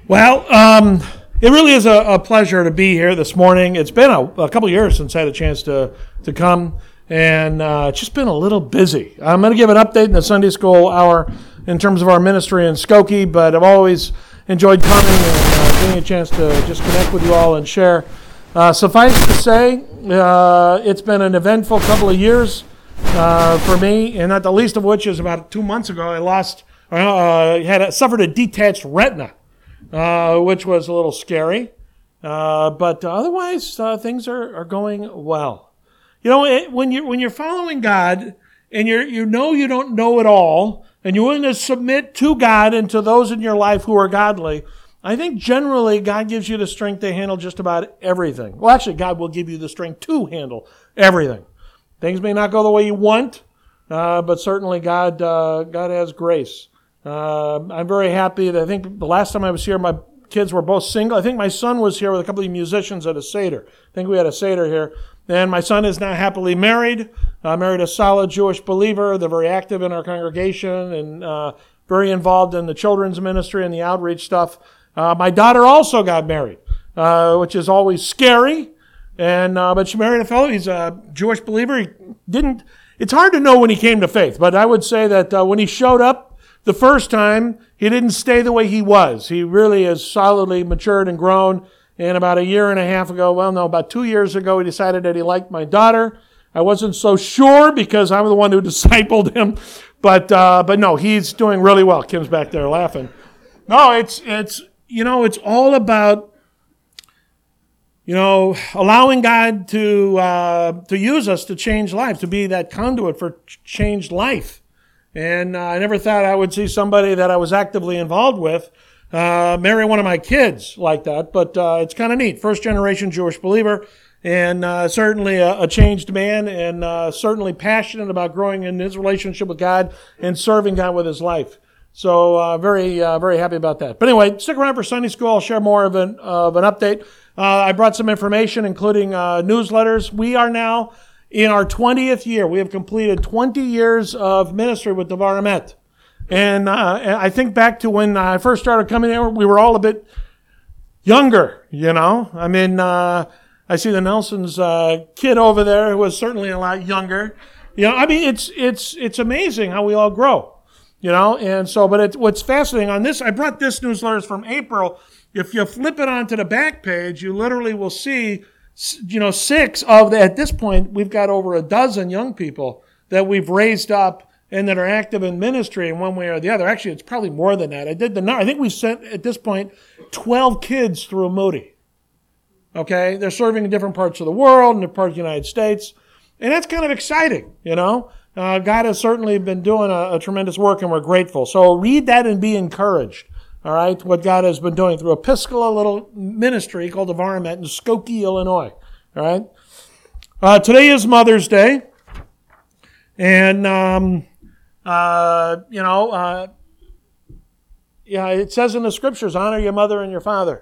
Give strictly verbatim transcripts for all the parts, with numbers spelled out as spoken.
Well, um, it really is a, a pleasure to be here this morning. It's been a, a couple of years since I had a chance to, to come, and uh, it's just been a little busy. I'm going to give an update in the Sunday school hour in terms of our ministry in Skokie, but I've always enjoyed coming and uh, getting a chance to just connect with you all and share. Uh, suffice to say, uh, it's been an eventful couple of years uh, for me, and not the least of which is about two months ago I lost, uh, had a, suffered a detached retina. Uh, which was a little scary, uh, but otherwise uh, things are, are going well. You know, it, when you when you're following God and you you know you don't know it all, and you're willing to submit to God and to those in your life who are godly, I think generally God gives you the strength to handle just about everything. Well, actually, God will give you the strength to handle everything. Things may not go the way you want, uh, but certainly God uh, God has grace. Uh, I'm very happy that I think the last time I was here, my kids were both single. I think my son was here with a couple of musicians at a Seder. I think we had a Seder here. And my son is now happily married, uh, married a solid Jewish believer. They're very active in our congregation and uh, very involved in the children's ministry and the outreach stuff. Uh, my daughter also got married, uh, which is always scary. And uh, but she married a fellow. He's a Jewish believer. He didn't. It's hard to know when he came to faith, but I would say that uh, when he showed up the first time, he didn't stay the way he was. He really is solidly matured and grown. And about a year and a half ago, well, no, about two years ago, he decided that he liked my daughter. I wasn't so sure because I'm the one who discipled him. But uh, but no, he's doing really well. Kim's back there laughing. No, it's, it's you know, it's all about, you know, allowing God to uh, to use us to change lives, to be that conduit for changed life. And uh, I never thought I would see somebody that I was actively involved with uh, marry one of my kids like that. But uh, it's kind of neat. First generation Jewish believer, and uh, certainly a, a changed man, and uh, certainly passionate about growing in his relationship with God and serving God with his life. So uh, very, uh, very happy about that. But anyway, stick around for Sunday school. I'll share more of an, of an update. Uh, I brought some information, including uh, newsletters. We are now in our twentieth year. We have completed twenty years of ministry with Devar Emet. And uh, I think back to when I first started coming here, we were all a bit younger, you know. I mean, uh, I see the Nelson's uh, kid over there who was certainly a lot younger. You know, I mean, it's it's it's amazing how we all grow, you know. And so, but it, what's fascinating on this, I brought this newsletter from April. If you flip it onto the back page, you literally will see, you know, six of the, at this point, we've got over a dozen young people that we've raised up and that are active in ministry in one way or the other. Actually, it's probably more than that. I did the I think we sent, at this point, twelve kids through Moody. Okay? They're serving in different parts of the world, in different parts of the United States. And that's kind of exciting, you know? Uh, God has certainly been doing a, a tremendous work, and we're grateful. So read that and be encouraged. All right, what God has been doing through a Piscala little ministry called Devar Emet in Skokie, Illinois. All right, uh, today is Mother's Day, and um, uh, you know, uh, yeah, it says in the scriptures, "Honor your mother and your father."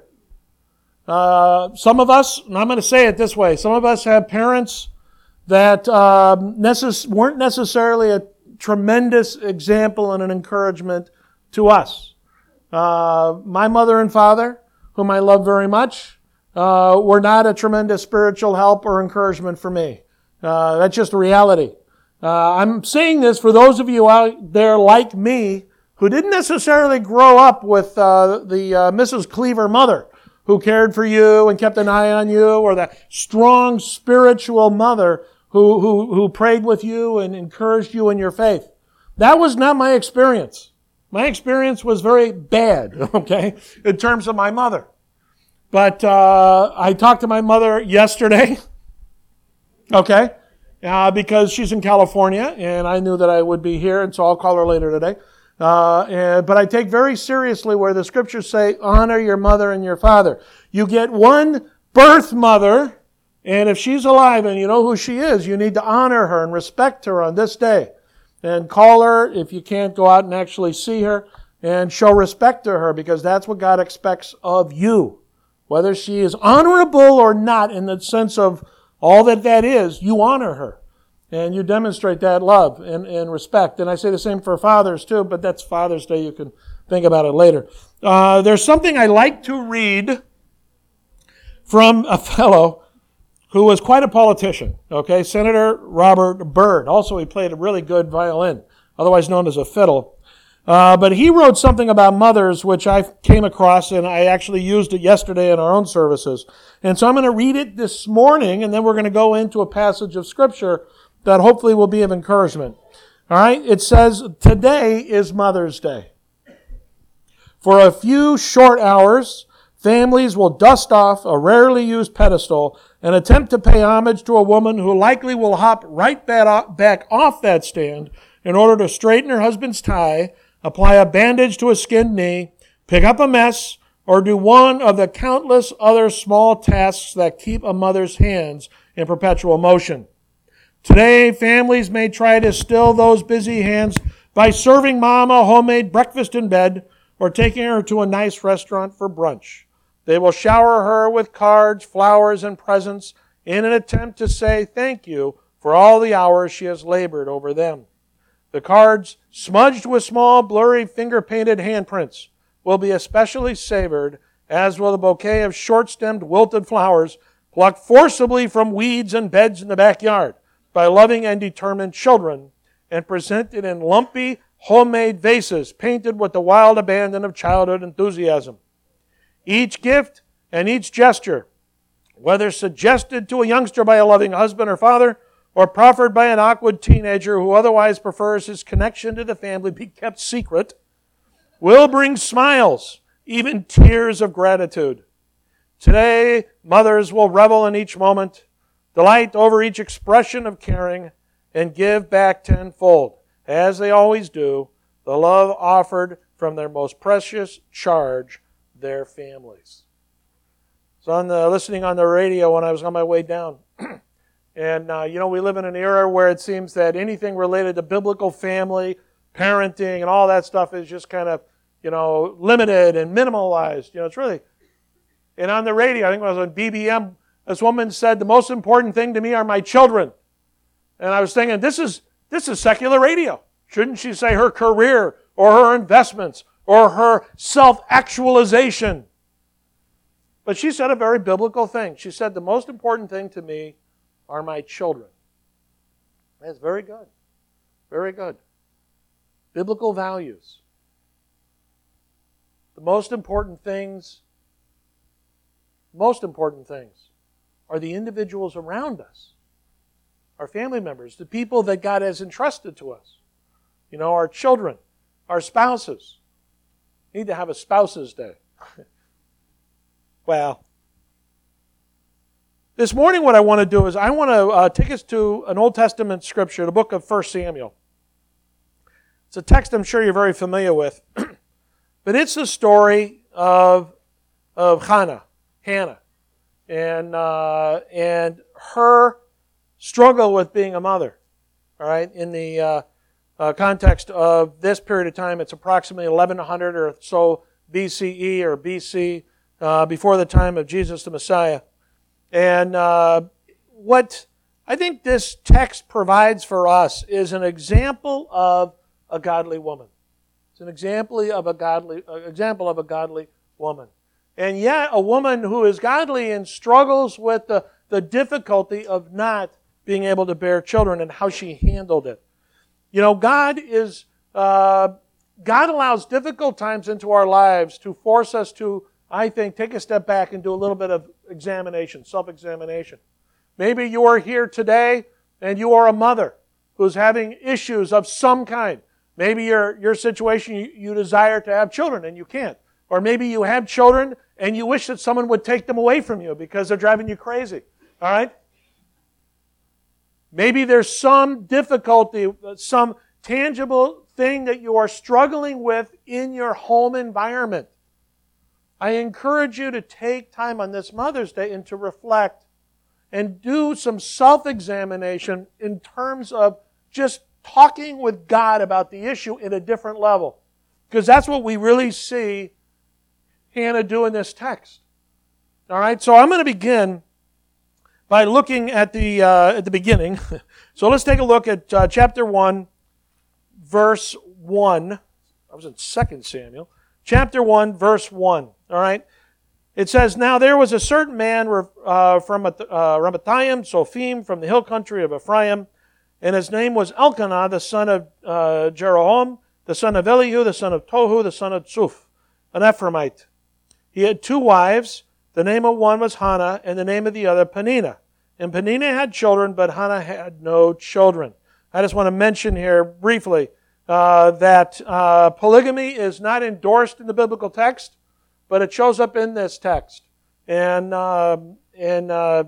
Uh, some of us, and I'm going to say it this way: some of us have parents that um, necess- weren't necessarily a tremendous example and an encouragement to us. Uh, my mother and father, whom I love very much, uh, were not a tremendous spiritual help or encouragement for me. Uh, that's just a reality. Uh, I'm saying this for those of you out there like me who didn't necessarily grow up with uh, the uh, Missus Cleaver mother who cared for you and kept an eye on you, or the strong spiritual mother who, who, who prayed with you and encouraged you in your faith. That was not my experience. My experience was very bad, okay, in terms of my mother. But uh, I talked to my mother yesterday, okay, uh, because she's in California, and I knew that I would be here, and so I'll call her later today. Uh, and, but I take very seriously where the scriptures say, honor your mother and your father. You get one birth mother, and if she's alive and you know who she is, you need to honor her and respect her on this day. And call her if you can't go out and actually see her, and show respect to her, because that's what God expects of you. Whether she is honorable or not in the sense of all that that is, you honor her. And you demonstrate that love and, and respect. And I say the same for fathers too, but that's Father's Day. You can think about it later. Uh, there's something I like to read from a fellow who was quite a politician, okay, Senator Robert Byrd. Also, he played a really good violin, otherwise known as a fiddle. Uh, but he wrote something about mothers, which I came across, and I actually used it yesterday in our own services. And so I'm going to read it this morning, and then we're going to go into a passage of Scripture that hopefully will be of encouragement. All right? It says, today is Mother's Day. For a few short hours, families will dust off a rarely used pedestal and attempt to pay homage to a woman who likely will hop right back off that stand in order to straighten her husband's tie, apply a bandage to a skinned knee, pick up a mess, or do one of the countless other small tasks that keep a mother's hands in perpetual motion. Today, families may try to still those busy hands by serving mom a homemade breakfast in bed or taking her to a nice restaurant for brunch. They will shower her with cards, flowers, and presents in an attempt to say thank you for all the hours she has labored over them. The cards, smudged with small, blurry, finger-painted handprints, will be especially savored, as will the bouquet of short-stemmed, wilted flowers plucked forcibly from weeds and beds in the backyard by loving and determined children and presented in lumpy, homemade vases painted with the wild abandon of childhood enthusiasm. Each gift and each gesture, whether suggested to a youngster by a loving husband or father, or proffered by an awkward teenager who otherwise prefers his connection to the family be kept secret, will bring smiles, even tears of gratitude. Today, mothers will revel in each moment, delight over each expression of caring, and give back tenfold, as they always do, the love offered from their most precious charge, their families. So on the, listening on the radio when I was on my way down, and, uh, you know, we live in an era where it seems that anything related to biblical family, parenting, and all that stuff is just kind of, you know, limited and minimalized. You know, it's really... And on the radio, I think when I was on B B M, this woman said, the most important thing to me are my children. And I was thinking, this is this is secular radio. Shouldn't she say her career or her investments or her self-actualization? But she said a very biblical thing. She said, the most important thing to me are my children. That's very good. Very good. Biblical values. The most important things, most important things are the individuals around us. Our family members, the people that God has entrusted to us. You know, our children, our spouses. We need to have a spouses' day. Well, this morning what I want to do is I want to uh, take us to an Old Testament scripture, the book of First Samuel. It's a text I'm sure you're very familiar with. But it's the story of, of Hannah, Hannah, and, uh, and her struggle with being a mother. All right, in the uh, uh, context of this period of time, it's approximately eleven hundred or so B C E or B C, uh, before the time of Jesus the Messiah. And uh, what I think this text provides for us is an example of a godly woman. It's an example of a godly, uh, example of a godly woman. And yet a woman who is godly and struggles with the, the difficulty of not being able to bear children and how she handled it. You know, God is, uh, God allows difficult times into our lives to force us to, I think, take a step back and do a little bit of examination, self-examination. Maybe you are here today and you are a mother who's having issues of some kind. Maybe your, your situation, you, you desire to have children and you can't. Or maybe you have children and you wish that someone would take them away from you because they're driving you crazy. All right? Maybe there's some difficulty, some tangible thing that you are struggling with in your home environment. I encourage you to take time on this Mother's Day and to reflect and do some self-examination in terms of just talking with God about the issue in a different level. Because that's what we really see Hannah do in this text. All right, so I'm going to begin by looking at the uh, at the beginning. So let's take a look at uh, chapter one, verse one. I was in Second Samuel. chapter one, verse one. All right? It says, "Now there was a certain man uh, from uh, Ramathaim, Sophim, from the hill country of Ephraim, and his name was Elkanah, the son of uh, Jeroham, the son of Elihu, the son of Tohu, the son of Tsuf, an Ephraimite. He had two wives. The name of one was Hannah, and the name of the other Peninnah. And Peninnah had children, but Hannah had no children." I just want to mention here briefly uh, that uh, polygamy is not endorsed in the biblical text, but it shows up in this text. And uh, and uh,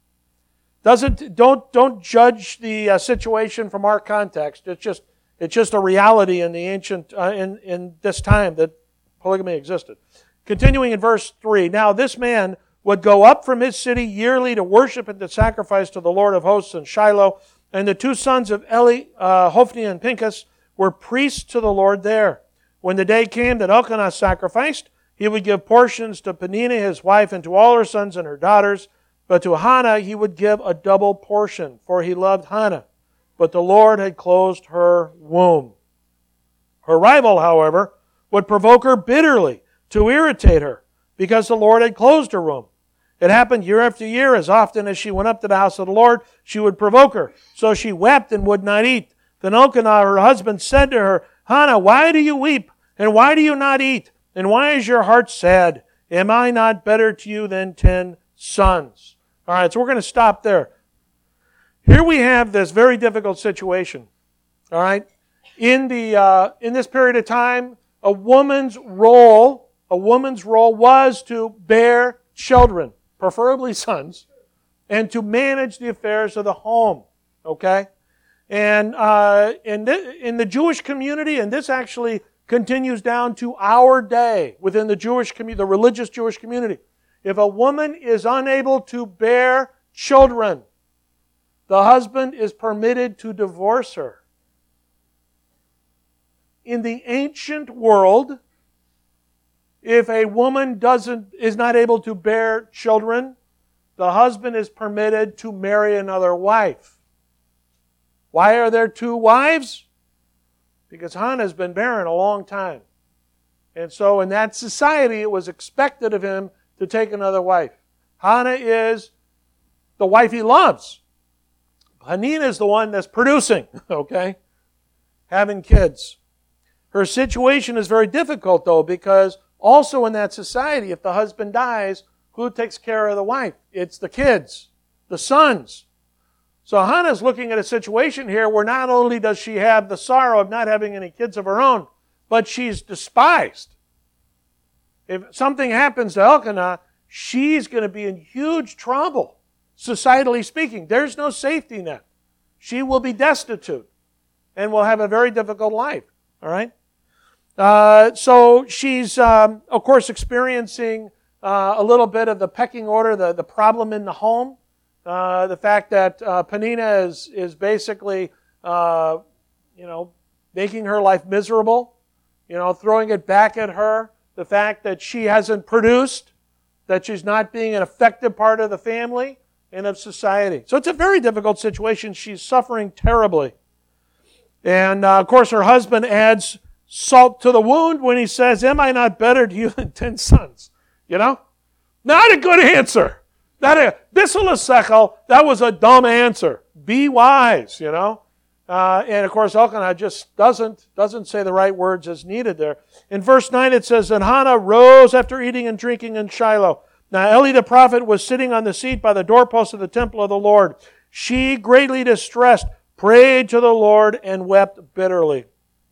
doesn't don't don't judge the uh, situation from our context. It's just it's just a reality in the ancient uh, in in this time that polygamy existed. Continuing in verse three, "Now this man would go up from his city yearly to worship and to sacrifice to the Lord of hosts in Shiloh, and the two sons of Eli, uh, Hophni and Pinchas, were priests to the Lord there. When the day came that Elkanah sacrificed, he would give portions to Peninnah his wife and to all her sons and her daughters, but to Hannah he would give a double portion, for he loved Hannah. But the Lord had closed her womb. Her rival, however, would provoke her bitterly to irritate her, because the Lord had closed her womb. It happened year after year. As often as she went up to the house of the Lord, she would provoke her. So she wept and would not eat. Then Elkanah, her husband, said to her, 'Hannah, why do you weep? And why do you not eat? And why is your heart sad? Am I not better to you than ten sons?'" All right, so we're going to stop there. Here we have this very difficult situation. All right, in the uh, in this period of time, a woman's role, a woman's role was to bear children, preferably sons, and to manage the affairs of the home. Okay, and uh, in the, in the Jewish community, and this actually continues down to our day within the Jewish community, the religious Jewish community. If a woman is unable to bear children, the husband is permitted to divorce her. In the ancient world, if a woman doesn't is not able to bear children, the husband is permitted to marry another wife. Why are there two wives? Because Hannah's been barren a long time. And so in that society, it was expected of him to take another wife. Hannah is the wife he loves. Peninnah is the one that's producing, okay? Having kids. Her situation is very difficult, though, because also in that society, if the husband dies, who takes care of the wife? It's the kids, the sons. So Hannah's looking at a situation here where not only does she have the sorrow of not having any kids of her own, but she's despised. If something happens to Elkanah, she's going to be in huge trouble, societally speaking. There's no safety net. She will be destitute and will have a very difficult life. All right? Uh, so she's, um, of course, experiencing uh, a little bit of the pecking order, the, the problem in the home. Uh, the fact that uh, Peninnah is, is basically, uh, you know, making her life miserable, you know, throwing it back at her. The fact that she hasn't produced, that she's not being an effective part of the family and of society. So it's a very difficult situation. She's suffering terribly. And, uh, of course, her husband adds salt to the wound when he says, "Am I not better to you than ten sons?" You know? Not a good answer. That a Bissel Sechel, that was a dumb answer. Be wise, you know. Uh, and of course, Elkanah just doesn't doesn't say the right words as needed there. In verse nine, it says, "And Hannah rose after eating and drinking in Shiloh. Now Eli the prophet was sitting on the seat by the doorpost of the temple of the Lord. She, greatly distressed, prayed to the Lord and wept bitterly."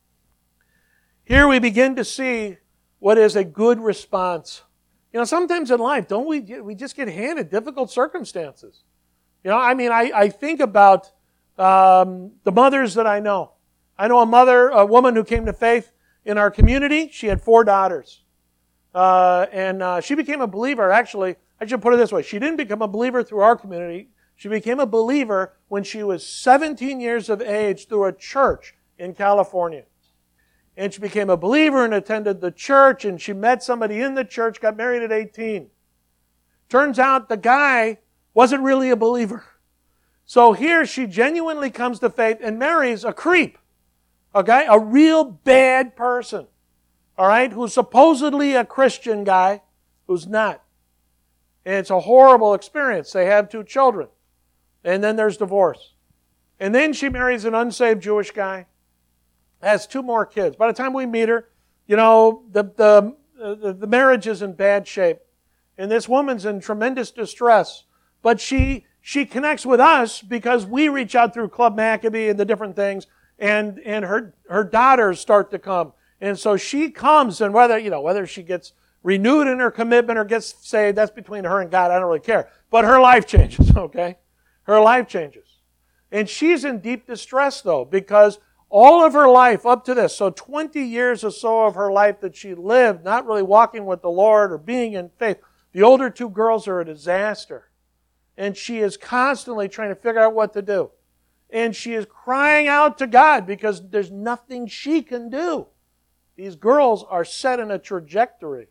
Here we begin to see what is a good response. You know, sometimes in life, don't we, we just get handed difficult circumstances. You know, I mean, I, I think about um, the mothers that I know. I know a mother, a woman who came to faith in our community. She had four daughters. Uh, and uh, she became a believer, actually, I should put it this way. She didn't become a believer through our community. She became a believer when she was seventeen years of age through a church in California. And she became a believer and attended the church, and she met somebody in the church, got married at eighteen. Turns out the guy wasn't really a believer. So here she genuinely comes to faith and marries a creep. Okay? A real bad person. all right, who's supposedly a Christian guy who's not. And it's a horrible experience. They have two children. And then there's divorce. And then she marries an unsaved Jewish guy, has two more kids. By the time we meet her, you know, the, the, the, the marriage is in bad shape. And this woman's in tremendous distress. But she, she connects with us because we reach out through Club Maccabee and the different things. And, and her, her daughters start to come. And so she comes, and whether, you know, whether she gets renewed in her commitment or gets saved, that's between her and God. I don't really care. But her life changes, okay? Her life changes. And she's in deep distress, though, because all of her life up to this, so twenty years or so of her life that she lived, not really walking with the Lord or being in faith, the older two girls are a disaster. And she is constantly trying to figure out what to do. And she is crying out to God because there's nothing she can do. These girls are set in a trajectory.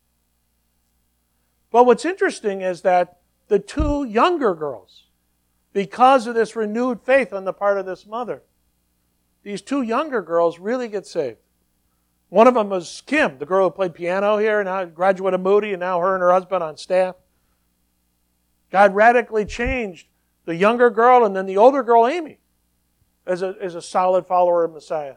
But what's interesting is that the two younger girls, because of this renewed faith on the part of this mother, these two younger girls really get saved. One of them was Kim, the girl who played piano here, now a graduate of Moody, and now her and her husband on staff. God radically changed the younger girl and then the older girl, Amy, as a, as a solid follower of Messiah.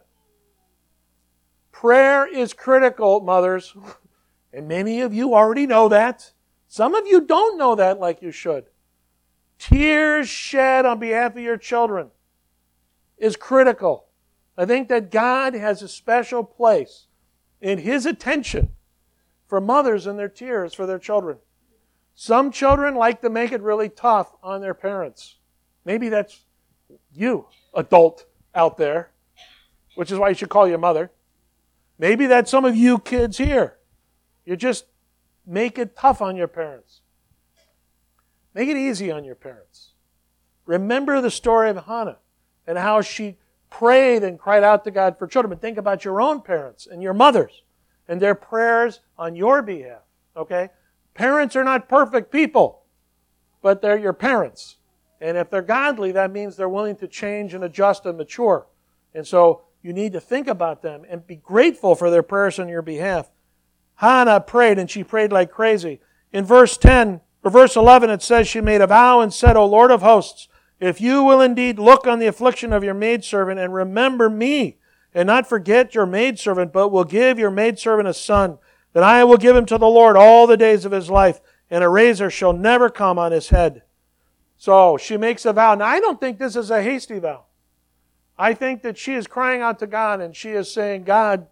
Prayer is critical, mothers, and many of you already know that. Some of you don't know that like you should. Tears shed on behalf of your children is critical. I think that God has a special place in His attention for mothers and their tears for their children. Some children like to make it really tough on their parents. Maybe that's you, adult out there, which is why you should call your mother. Maybe that's some of you kids here. You just make it tough on your parents. Make it easy on your parents. Remember the story of Hannah and how she prayed and cried out to God for children. But think about your own parents and your mothers and their prayers on your behalf. Okay? Parents are not perfect people, but they're your parents. And if they're godly, that means they're willing to change and adjust and mature. And so you need to think about them and be grateful for their prayers on your behalf. Hannah prayed, and she prayed like crazy. In verse ten, or verse eleven, it says, she made a vow and said, O Lord of hosts, if you will indeed look on the affliction of your maidservant and remember me, and not forget your maidservant, but will give your maidservant a son, then I will give him to the Lord all the days of his life, and a razor shall never come on his head. So she makes a vow. Now, I don't think this is a hasty vow. I think that she is crying out to God, and she is saying, God,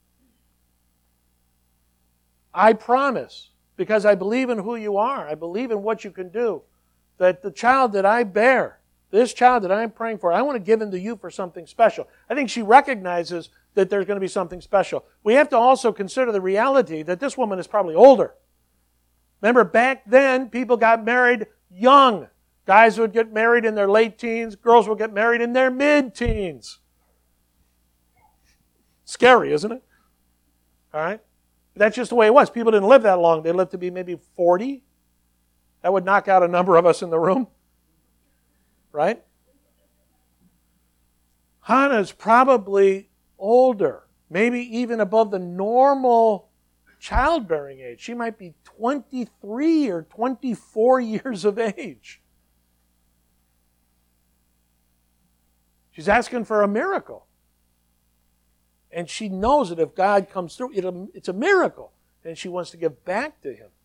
I promise, because I believe in who you are, I believe in what you can do, that the child that I bear, this child that I'm praying for, I want to give him to you for something special. I think she recognizes that there's going to be something special. We have to also consider the reality that this woman is probably older. Remember, back then, people got married young. Guys would get married in their late teens. Girls would get married in their mid-teens. Scary, isn't it? All right? That's just the way it was. People didn't live that long. They lived to be maybe forty. That would knock out a number of us in the room. Right? Hannah's probably older, maybe even above the normal childbearing age. She might be twenty-three or twenty-four years of age. She's asking for a miracle. And she knows that if God comes through, it's a miracle. And she wants to give back to Him.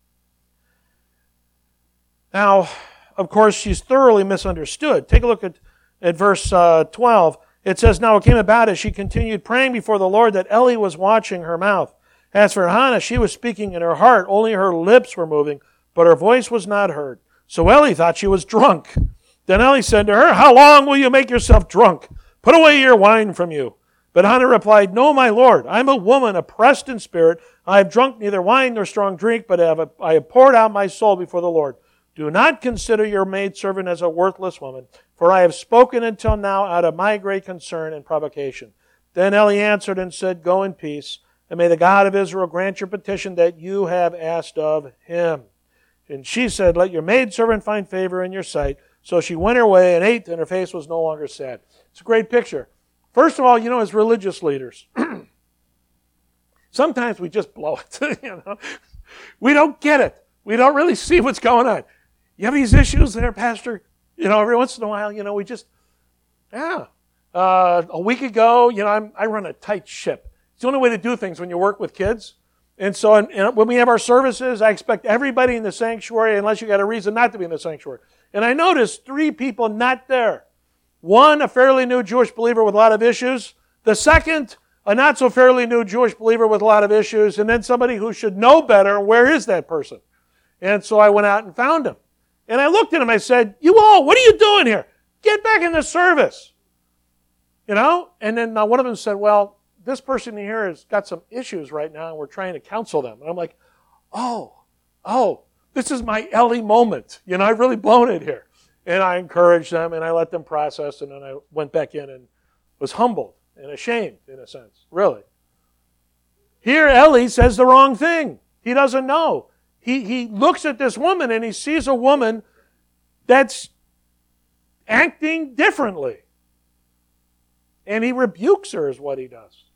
Now, of course, she's thoroughly misunderstood. Take a look at, at verse uh, twelve. It says, Now it came about as she continued praying before the Lord that Eli was watching her mouth. As for Hannah, she was speaking in her heart. Only her lips were moving, but her voice was not heard. So Eli thought she was drunk. Then Eli said to her, How long will you make yourself drunk? Put away your wine from you. But Hannah replied, No, my Lord, I am a woman oppressed in spirit. I have drunk neither wine nor strong drink, but have, I have poured out my soul before the Lord. Do not consider your maidservant as a worthless woman, for I have spoken until now out of my great concern and provocation. Then Eli answered and said, Go in peace, and may the God of Israel grant your petition that you have asked of Him. And she said, Let your maidservant find favor in your sight. So she went her way and ate, and her face was no longer sad. It's a great picture. First of all, you know, as religious leaders, Sometimes we just blow it. you know, we don't get it. We don't really see what's going on. You have these issues there, Pastor. You know, every once in a while, you know, we just, yeah. Uh, a week ago, you know, I'm, I run a tight ship. It's the only way to do things when you work with kids. And so and, and when we have our services, I expect everybody in the sanctuary, unless you got a reason not to be in the sanctuary. And I noticed three people not there. One, a fairly new Jewish believer with a lot of issues. The second, a not so fairly new Jewish believer with a lot of issues. And then somebody who should know better, where is that person? And so I went out and found him. And I looked at him, I said, you all, what are you doing here? Get back in the service. You know? And then uh, one of them said, well, this person here has got some issues right now, and we're trying to counsel them. And I'm like, oh, oh, this is my Ellie moment. You know, I've really blown it here. And I encouraged them, and I let them process, and then I went back in and was humbled and ashamed, in a sense, really. Here, Ellie says the wrong thing. He doesn't know. He, he looks at this woman, and he sees a woman that's acting differently. And he rebukes her is what he does.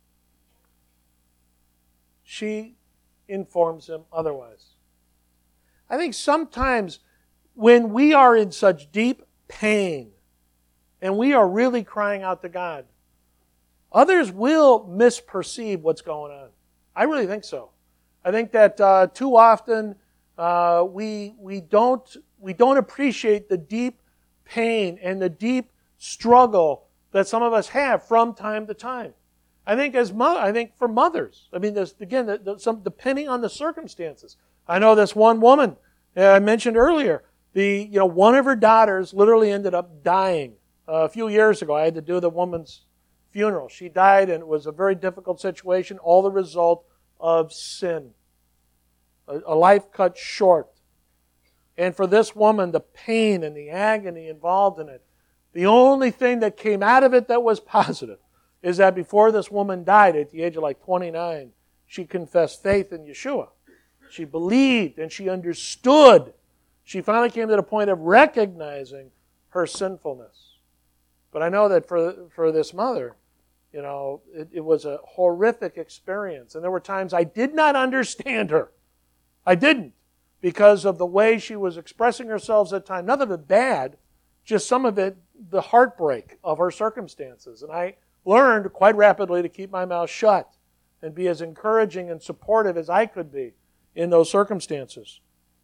She informs him otherwise. I think sometimes when we are in such deep pain and we are really crying out to God, others will misperceive what's going on. I really think so. I think that uh, too often uh, we we don't we don't appreciate the deep pain and the deep struggle that some of us have from time to time. I think as mo- I think for mothers, I mean, there's, again, the, the, some depending on the circumstances. I know this one woman uh, I mentioned earlier. The you know one of her daughters literally ended up dying uh, a few years ago. I had to do the woman's funeral. She died, and it was a very difficult situation. All the result of sin, a, a life cut short. And for this woman, the pain and the agony involved in it, the only thing that came out of it that was positive is that before this woman died at the age of like twenty-nine, she confessed faith in Yeshua. She believed and she understood. She finally came to the point of recognizing her sinfulness. But I know that for, for this mother, you know, it, it was a horrific experience. And there were times I did not understand her. I didn't, because of the way she was expressing herself at times. None of it bad, just some of it, the heartbreak of her circumstances. And I learned quite rapidly to keep my mouth shut and be as encouraging and supportive as I could be in those circumstances.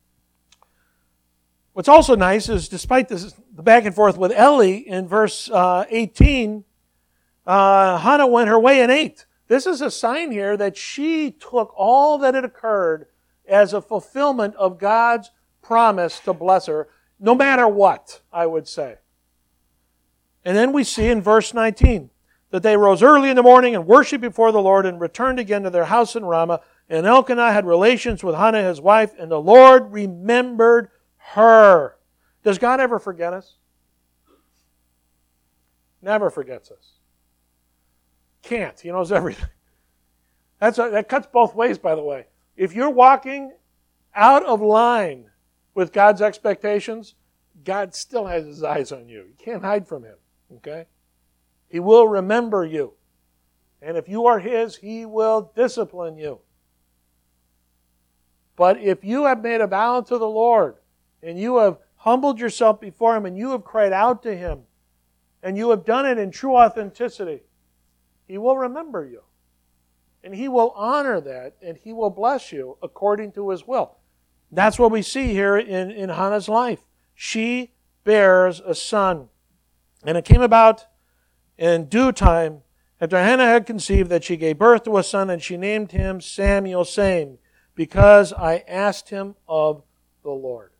What's also nice is, despite this, the back and forth with Ellie in verse uh, eighteen, uh, Hannah went her way and ate. This is a sign here that she took all that had occurred as a fulfillment of God's promise to bless her, no matter what, I would say. And then we see in verse nineteen that they rose early in the morning and worshiped before the Lord and returned again to their house in Ramah. And Elkanah had relations with Hannah, his wife, and the Lord remembered her. Does God ever forget us? Never forgets us. Can't. He knows everything. That's a, that cuts both ways, by the way. If you're walking out of line with God's expectations, God still has His eyes on you. You can't hide from Him. Okay? He will remember you. And if you are His, He will discipline you. But if you have made a vow to the Lord, and you have humbled yourself before Him, and you have cried out to Him, and you have done it in true authenticity, He will remember you. And He will honor that, and He will bless you according to His will. That's what we see here in, in Hannah's life. She bears a son. And it came about in due time, after Hannah had conceived, that she gave birth to a son, and she named him Samuel, saying, because I asked him of the Lord.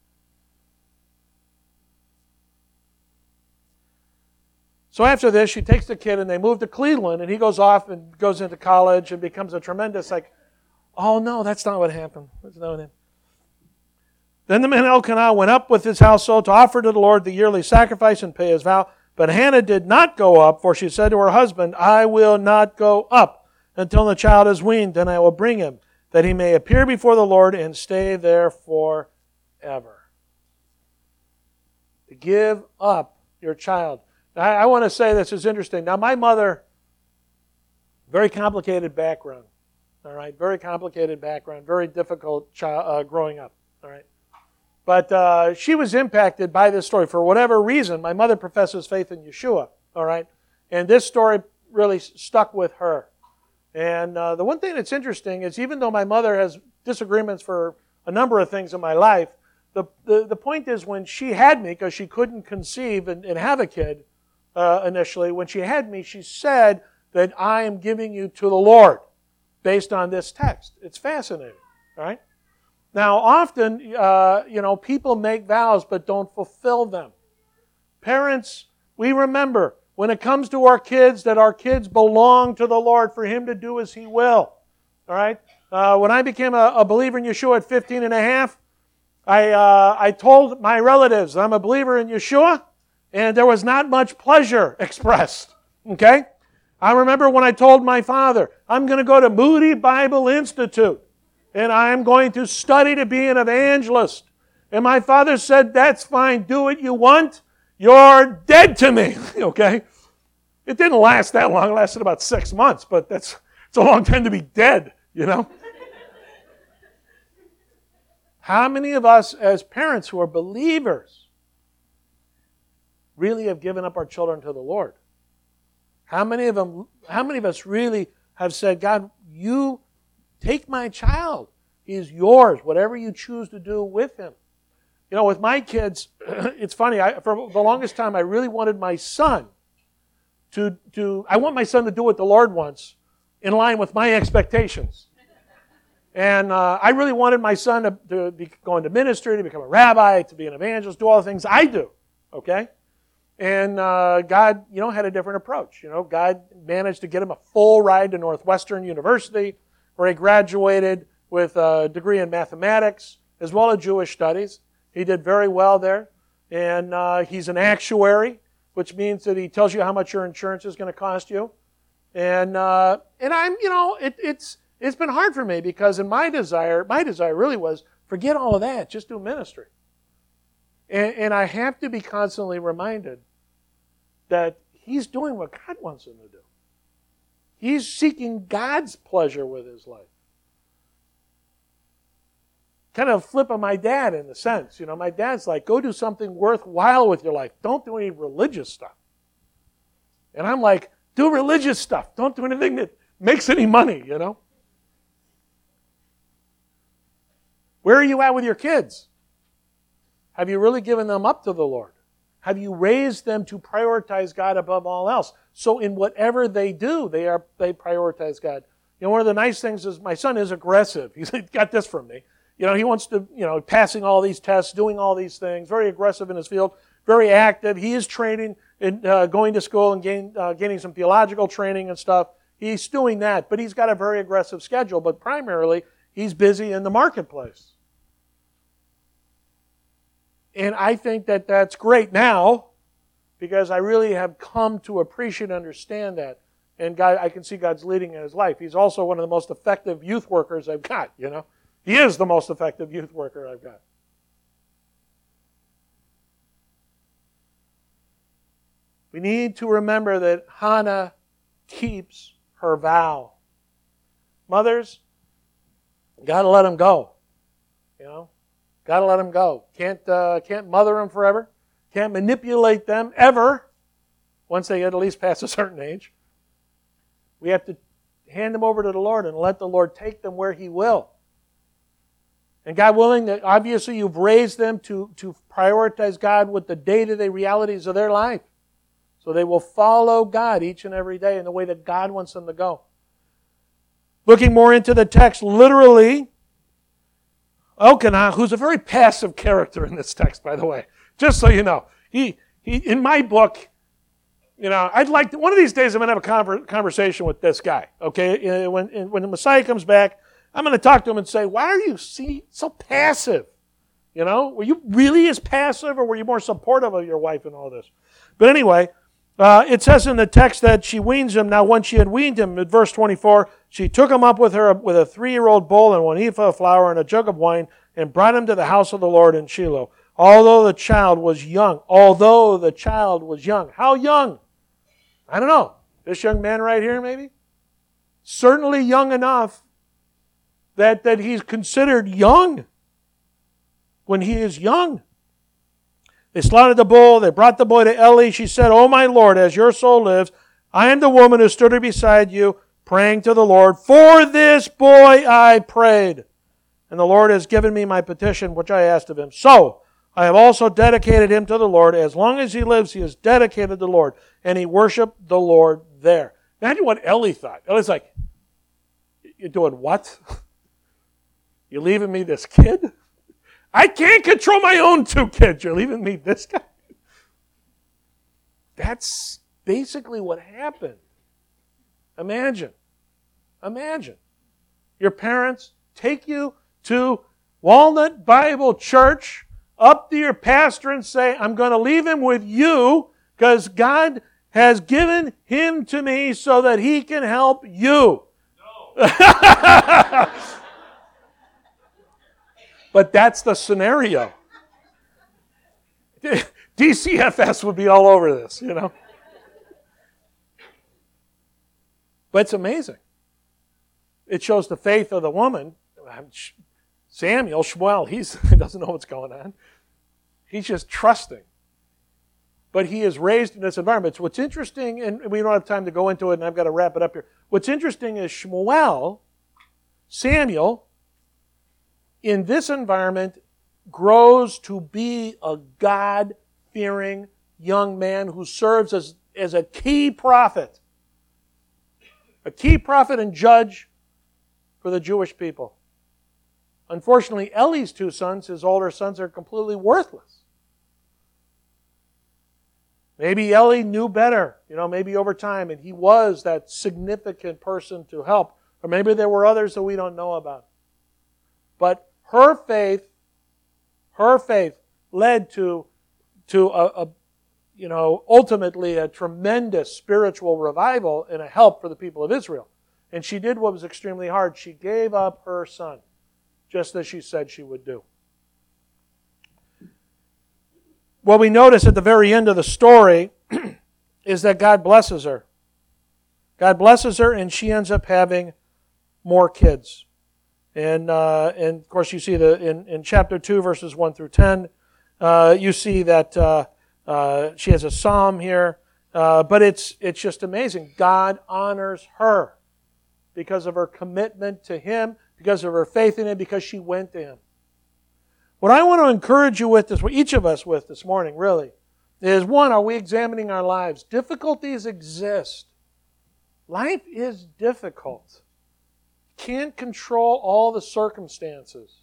So after this, she takes the kid and they move to Cleveland, and he goes off and goes into college and becomes a tremendous, like, oh no, that's not what happened. That's not what happened. Then the man Elkanah went up with his household to offer to the Lord the yearly sacrifice and pay his vow. But Hannah did not go up, for she said to her husband, I will not go up until the child is weaned, then I will bring him, that he may appear before the Lord and stay there forever. To give up your child. Now, I want to say this is interesting. Now, my mother, very complicated background. All right, very complicated background, very difficult child uh, growing up. All right, but uh, she was impacted by this story for whatever reason. My mother professes faith in Yeshua. All right, and this story really stuck with her. And uh, the one thing that's interesting is, even though my mother has disagreements for a number of things in my life, the the, the point is, when she had me, because she couldn't conceive and, and have a kid uh, initially, when she had me, she said that I am giving you to the Lord based on this text. It's fascinating, right? Now, often, uh, you know, people make vows but don't fulfill them. Parents, we remember, when it comes to our kids, that our kids belong to the Lord for Him to do as He will. All right? Uh, when I became a, a believer in Yeshua at fifteen and a half, I, uh, I told my relatives I'm a believer in Yeshua, and there was not much pleasure expressed. Okay? I remember when I told my father, I'm going to go to Moody Bible Institute, and I'm going to study to be an evangelist. And my father said, that's fine, do what you want. You're dead to me, okay? It didn't last that long. It lasted about six months, but that's it's a long time to be dead, you know? How many of us as parents who are believers really have given up our children to the Lord? How many of them, how many of us really have said, God, you take my child. He is yours, whatever you choose to do with him. You know, with my kids, it's funny, I, for the longest time I really wanted my son to, to, I want my son to do what the Lord wants in line with my expectations. And uh, I really wanted my son to, to be going to ministry, to become a rabbi, to be an evangelist, do all the things I do, okay? And uh, God, you know, had a different approach. You know, God managed to get him a full ride to Northwestern University, where he graduated with a degree in mathematics as well as Jewish studies. He did very well there. And uh, he's an actuary, which means that he tells you how much your insurance is going to cost you. And uh, and I'm, you know, it, it's it's been hard for me, because in my desire, my desire really was, forget all of that, just do ministry. And, and I have to be constantly reminded that he's doing what God wants him to do. He's seeking God's pleasure with his life. Kind of flip on my dad in a sense. You know, my dad's like, go do something worthwhile with your life. Don't do any religious stuff. And I'm like, do religious stuff. Don't do anything that makes any money, you know. Where are you at with your kids? Have you really given them up to the Lord? Have you raised them to prioritize God above all else? So in whatever they do, they are they prioritize God. You know, one of the nice things is my son is aggressive. He's got this from me. You know, he wants to, you know, passing all these tests, doing all these things, very aggressive in his field, very active. He is training and uh, going to school and gain, uh, gaining some theological training and stuff. He's doing that, but he's got a very aggressive schedule. But primarily, he's busy in the marketplace. And I think that that's great now, because I really have come to appreciate and understand that. And God, I can see God's leading in his life. He's also one of the most effective youth workers I've got, you know. He is the most effective youth worker I've got. We need to remember that Hannah keeps her vow. Mothers, got to let them go, you know. Got to let them go. Can't uh, can't mother them forever. Can't manipulate them ever once they get at least past a certain age. We have to hand them over to the Lord and let the Lord take them where He will. And God willing, that obviously you've raised them to, to prioritize God with the day-to-day realities of their life. So they will follow God each and every day in the way that God wants them to go. Looking more into the text, literally, Elkanah, who's a very passive character in this text, by the way, just so you know. He, he in my book, you know, I'd like to, one of these days I'm going to have a conver- conversation with this guy, okay? When, when the Messiah comes back, I'm going to talk to him and say, why are you see, so passive? You know, were you really as passive, or were you more supportive of your wife and all this? But anyway, uh, it says in the text that she weans him. Now, when she had weaned him, in verse twenty-four, she took him up with her with a three-year-old bull and one ephah of flour and a jug of wine, and brought him to the house of the Lord in Shiloh. Although the child was young. Although the child was young. How young? I don't know. This young man right here, maybe? Certainly young enough that, that he's considered young when he is young. They slaughtered the bull. They brought the boy to Eli. She said, "O my Lord, as your soul lives, I am the woman who stood beside you, praying to the Lord. For this boy I prayed, and the Lord has given me my petition, which I asked of him. So I have also dedicated him to the Lord. As long as he lives, he is dedicated to the Lord." And he worshiped the Lord there. Imagine what Eli thought. Eli's like, "You're doing what? You're leaving me this kid? I can't control my own two kids. You're leaving me this guy?" That's basically what happened. Imagine. Imagine. Your parents take you to Walnut Bible Church, up to your pastor and say, "I'm going to leave him with you because God has given him to me so that he can help you." No. But that's the scenario. D C F S would be all over this, you know. But it's amazing. It shows the faith of the woman. Samuel, Shmuel, he's, he doesn't know what's going on. He's just trusting. But he is raised in this environment. So what's interesting, and we don't have time to go into it, and I've got to wrap it up here. What's interesting is Shmuel, Samuel, in this environment, grows to be a God-fearing young man who serves as, as a key prophet. A key prophet and judge for the Jewish people. Unfortunately, Eli's two sons, his older sons, are completely worthless. Maybe Eli knew better, you know, maybe over time, and he was that significant person to help. Or maybe there were others that we don't know about. But her faith, her faith led to, to a, a, you know, ultimately a tremendous spiritual revival and a help for the people of Israel. And she did what was extremely hard. She gave up her son, just as she said she would do. What we notice at the very end of the story is that God blesses her. God blesses her, and she ends up having more kids. And, uh, and of course, you see the in, in chapter two, verses one through ten, uh, you see that uh, uh, she has a psalm here. Uh, but it's it's just amazing. God honors her because of her commitment to Him, because of her faith in Him, because she went to Him. What I want to encourage you with this, each of us with this morning, really, is one, are we examining our lives? Difficulties exist. Life is difficult. Can't control all the circumstances.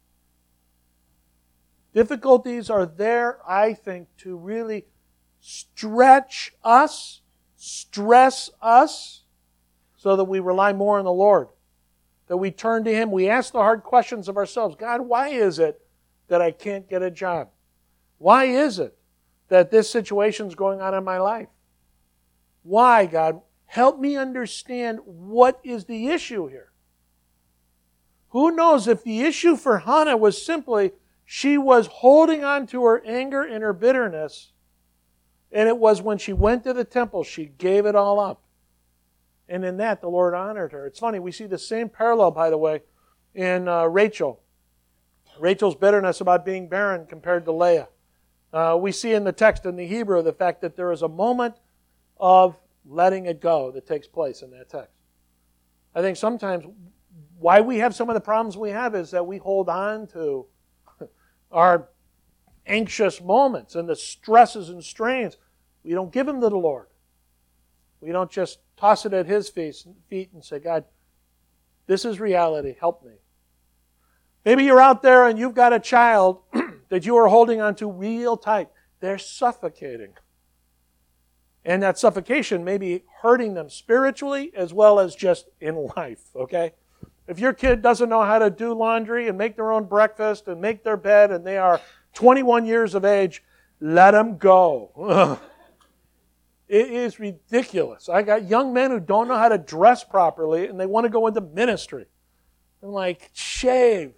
Difficulties are there, I think, to really stretch us, stress us, so that we rely more on the Lord. That we turn to Him. We ask the hard questions of ourselves. God, why is it that I can't get a job? Why is it that this situation is going on in my life? Why, God? Help me understand what is the issue here. Who knows if the issue for Hannah was simply she was holding on to her anger and her bitterness, and it was when she went to the temple she gave it all up. And in that, the Lord honored her. It's funny, we see the same parallel, by the way, in uh, Rachel. Rachel's bitterness about being barren compared to Leah. Uh, we see in the text in the Hebrew the fact that there is a moment of letting it go that takes place in that text. I think sometimes why we have some of the problems we have is that we hold on to our anxious moments and the stresses and strains. We don't give them to the Lord. We don't just toss it at His feet and say, God, this is reality. Help me. Maybe you're out there and you've got a child that you are holding on to real tight. They're suffocating. And that suffocation may be hurting them spiritually as well as just in life, okay? If your kid doesn't know how to do laundry and make their own breakfast and make their bed and they are twenty-one years of age, let them go. It is ridiculous. I got young men who don't know how to dress properly and they want to go into ministry. I'm like, shave.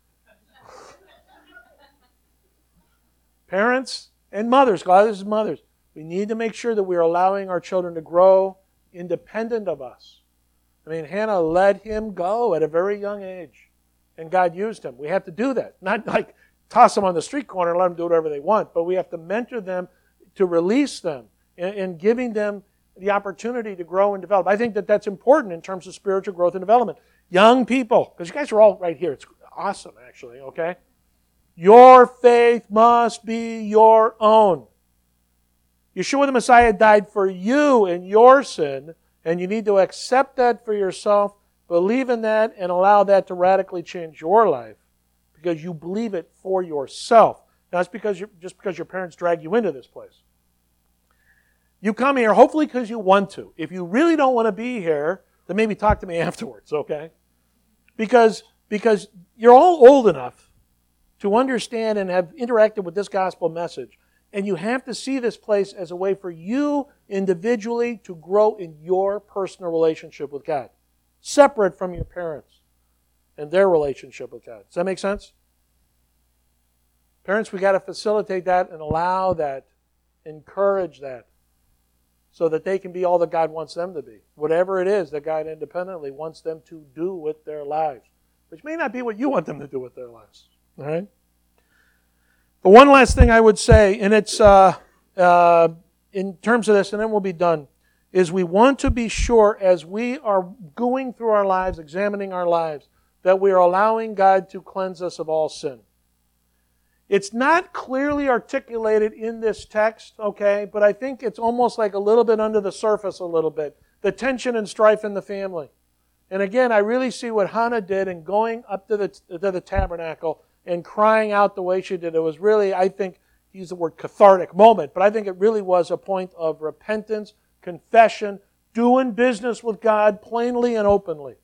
Parents and mothers, God, this is mothers. We need to make sure that we're allowing our children to grow independent of us. I mean, Hannah let him go at a very young age, and God used him. We have to do that. Not like toss them on the street corner and let them do whatever they want, but we have to mentor them to release them and, and giving them the opportunity to grow and develop. I think that that's important in terms of spiritual growth and development. Young people, because you guys are all right here. It's awesome, actually, okay? Your faith must be your own. Yeshua the Messiah died for you and your sin, and you need to accept that for yourself, believe in that, and allow that to radically change your life because you believe it for yourself. Now, it's because you're, just because your parents drag you into this place. You come here hopefully because you want to. If you really don't want to be here, then maybe talk to me afterwards, okay? Because, because you're all old enough to understand and have interacted with this gospel message. And you have to see this place as a way for you individually to grow in your personal relationship with God, separate from your parents and their relationship with God. Does that make sense? Parents, we got to facilitate that and allow that, encourage that, so that they can be all that God wants them to be. Whatever it is that God independently wants them to do with their lives, which may not be what you want them to do with their lives. All right? But one last thing I would say, and it's uh, uh, in terms of this, and then we'll be done, is we want to be sure as we are going through our lives, examining our lives, that we are allowing God to cleanse us of all sin. It's not clearly articulated in this text, okay, but I think it's almost like a little bit under the surface a little bit. The tension and strife in the family. And again, I really see what Hannah did in going up to the, to the tabernacle and crying out the way she did. It was really, I think, use the word cathartic moment, but I think it really was a point of repentance, confession, doing business with God plainly and openly.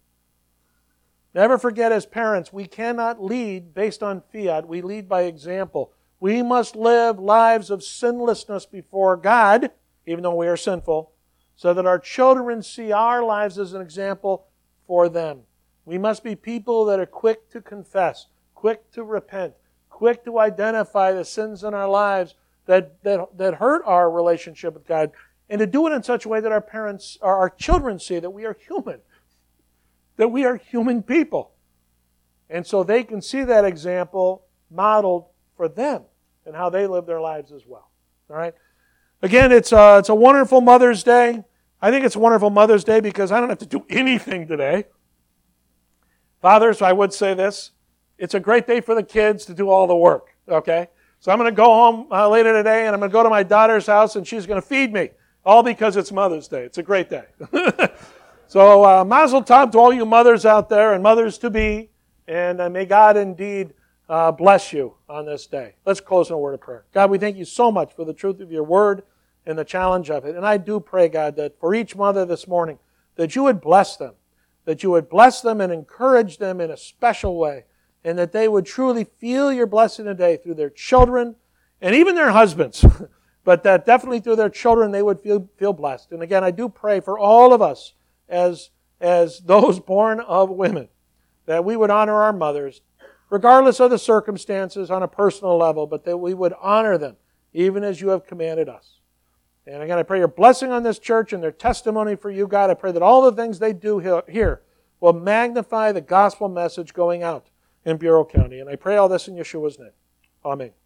Never forget, as parents, we cannot lead based on fiat. We lead by example. We must live lives of sinlessness before God, even though we are sinful, so that our children see our lives as an example for them. We must be people that are quick to confess, quick to repent, quick to identify the sins in our lives that, that, that hurt our relationship with God, and to do it in such a way that our parents, or our children see that we are human, that we are human people. And so they can see that example modeled for them and how they live their lives as well. All right? Again, it's a, it's a wonderful Mother's Day. I think it's a wonderful Mother's Day because I don't have to do anything today. Fathers, I would say this. It's a great day for the kids to do all the work, okay? So I'm going to go home uh, later today and I'm going to go to my daughter's house and she's going to feed me, all because it's Mother's Day. It's a great day. So uh, mazel tov to all you mothers out there and mothers-to-be, and uh, may God indeed uh, bless you on this day. Let's close in a word of prayer. God, we thank you so much for the truth of your word and the challenge of it. And I do pray, God, that for each mother this morning, that you would bless them, that you would bless them and encourage them in a special way, and that they would truly feel your blessing today through their children and even their husbands, but that definitely through their children they would feel, feel blessed. And again, I do pray for all of us as, as those born of women, that we would honor our mothers, regardless of the circumstances on a personal level, but that we would honor them, even as you have commanded us. And again, I pray your blessing on this church and their testimony for you, God. I pray that all the things they do here will magnify the gospel message going out in Bureau County. And I pray all this in Yeshua's name. Amen.